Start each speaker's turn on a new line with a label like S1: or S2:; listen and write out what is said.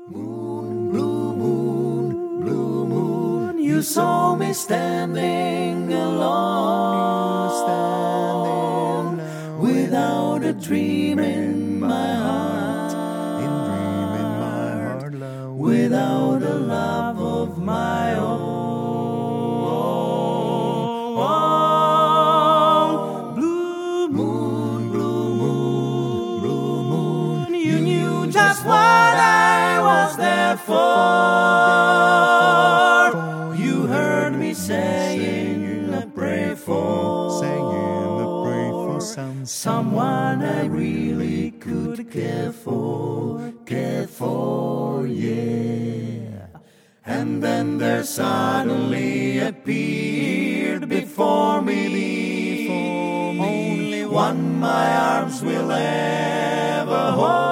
S1: Moon, blue moon, blue moon, you saw me standing alone, without a dream in my heart, without a love of my own. Blue moon, blue moon, blue moon, you knew just what I was there for. You heard me saying a prayer for someone I really could care for, yeah. And then there suddenly appeared before me only one my arms will ever hold.